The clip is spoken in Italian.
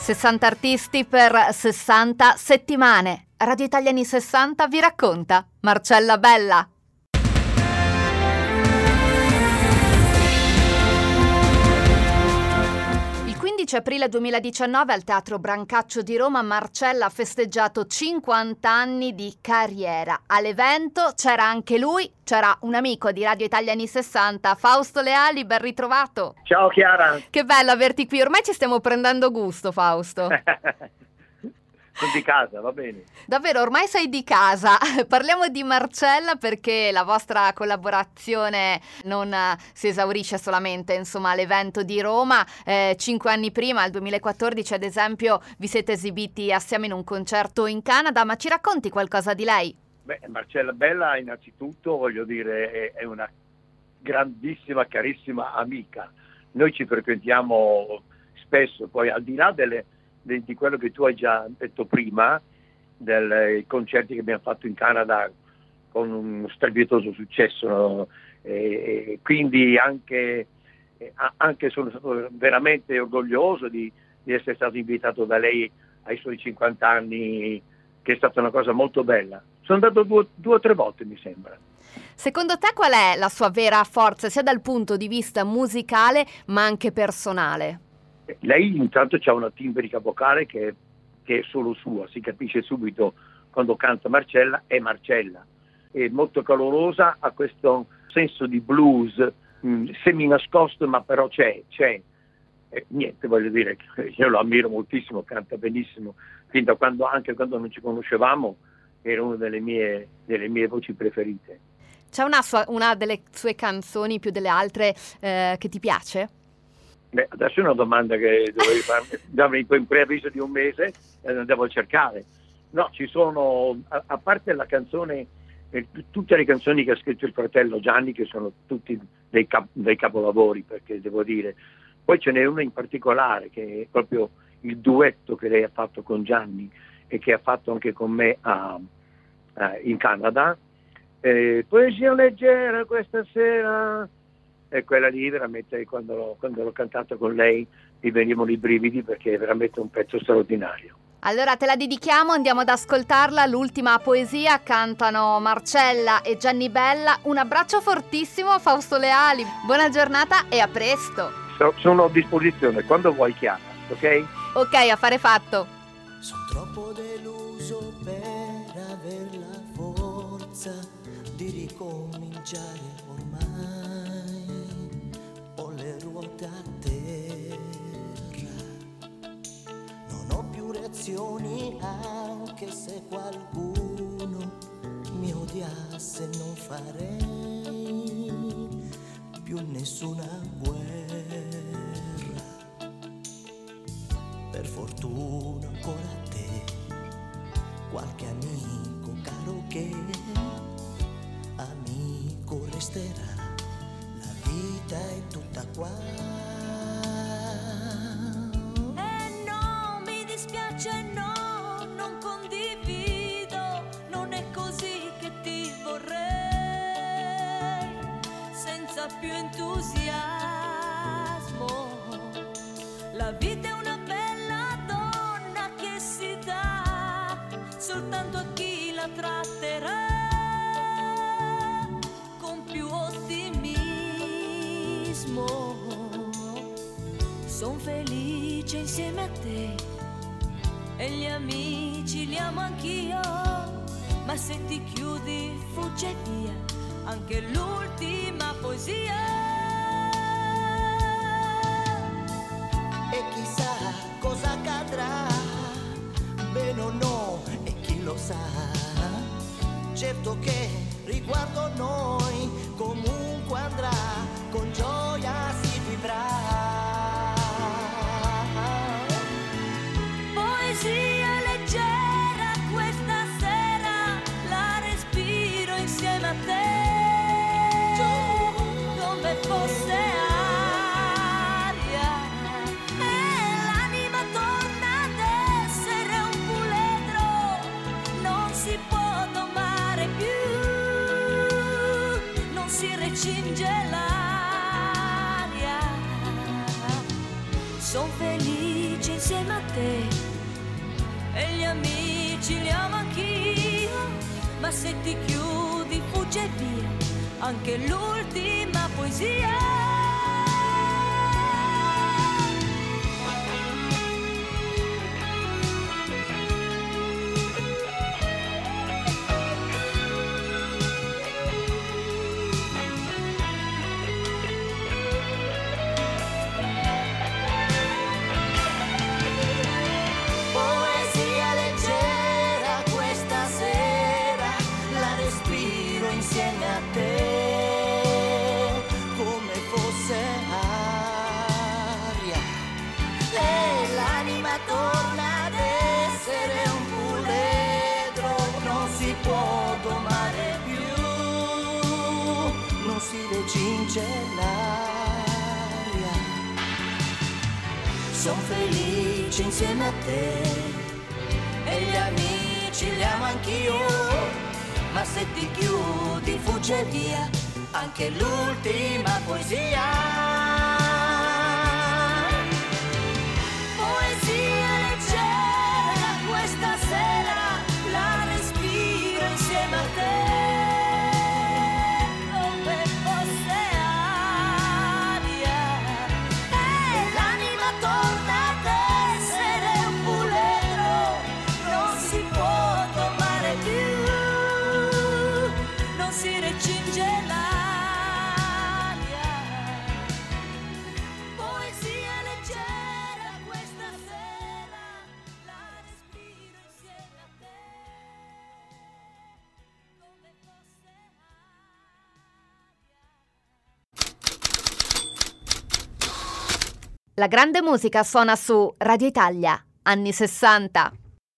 60 artisti per 60 settimane. Radio Italia anni 60 vi racconta Marcella Bella. Il 15 aprile 2019 al Teatro Brancaccio di Roma Marcella ha festeggiato 50 anni di carriera. All'evento c'era anche lui, c'era un amico di Radio Italia anni 60, Fausto Leali, ben ritrovato. Ciao Chiara. Che bello averti qui, ormai ci stiamo prendendo gusto, Fausto. Sono di casa, va bene. Davvero, ormai sei di casa. Parliamo di Marcella perché la vostra collaborazione non si esaurisce solamente, insomma, all'evento di Roma. 5 anni prima, al 2014, ad esempio, vi siete esibiti assieme in un concerto in Canada, ma ci racconti qualcosa di lei? Beh, Marcella Bella, innanzitutto, voglio dire, è una grandissima, carissima amica. Noi ci frequentiamo spesso, poi al di là di quello che tu hai già detto prima, dei concerti che abbiamo fatto in Canada con un strepitoso successo, no? Quindi anche sono stato veramente orgoglioso di essere stato invitato da lei ai suoi 50 anni, che è stata una cosa molto bella. Sono andato due o tre volte, mi sembra. Secondo te qual è la sua vera forza, sia dal punto di vista musicale ma anche personale? Lei intanto ha una timbrica vocale che è solo sua, si capisce subito quando canta Marcella, è Marcella. È molto calorosa, ha questo senso di blues semi nascosto, ma però c'è. Niente, voglio dire, io lo ammiro moltissimo, canta benissimo, fin da anche quando non ci conoscevamo, era una delle mie voci preferite. C'è una delle sue canzoni più delle altre che ti piace? Beh, adesso è una domanda che dovevi farmi in preavviso di un mese e la devo cercare. No, ci sono, a parte la canzone, tutte le canzoni che ha scritto il fratello Gianni, che sono tutti dei capolavori, perché devo dire. Poi ce n'è una in particolare che è proprio il duetto che lei ha fatto con Gianni e che ha fatto anche con me in Canada. Poesia leggera questa sera. E quella lì veramente, quando l'ho cantata con lei, mi venivano i brividi, perché è veramente un pezzo straordinario. Allora te la dedichiamo, andiamo ad ascoltarla, l'ultima poesia, cantano Marcella e Gianni Bella. Un abbraccio fortissimo a Fausto Leali, buona giornata e a presto. Sono a disposizione, quando vuoi Chiara, ok? Ok, affare fatto. Sono troppo deluso per aver la forza di ricominciare ormai. Ho le ruote a terra, non ho più reazioni, anche se qualcuno mi odiasse non farei più nessuna guerra. Per fortuna ancora te, qualche amico caro che amico resterà. La vita è tutta qua. E no, mi dispiace, no, non condivido, non è così che ti vorrei, senza più entusiasmo. La vita è una bella donna che si dà soltanto a chi la tratterà con più ottimismo. Son felice insieme a te e gli amici li amo anch'io, ma se ti chiudi fugge via anche l'ultima poesia. E chissà cosa accadrà, bene o no, e chi lo sa. Certo che riguardo noi comunque andrà, con gioia si vivrà. Poesia leggera questa sera, la respiro insieme a te, come insieme a te e gli amici li amo anch'io, ma se ti chiudi fugge via anche l'ultima poesia. Cinge l'aria, son felice insieme a te e gli amici li amo anch'io, ma se ti chiudi fugge via anche l'ultima poesia. Poesia leggera questa sera, la respiro insieme a te. La grande musica suona su Radio Italia, anni 60.